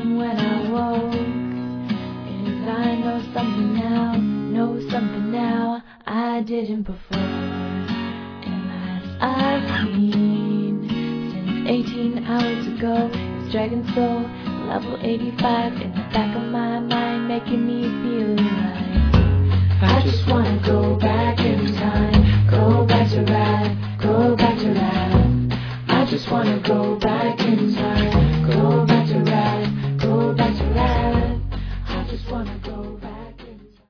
when I woke is I know something now I didn't before. And as I've seen since 18 hours ago, it's Dragon Soul, level 85 in the back of my mind, making me feel like I just wanna go back in time, go back to rap, go back to rap. I just wanna go back in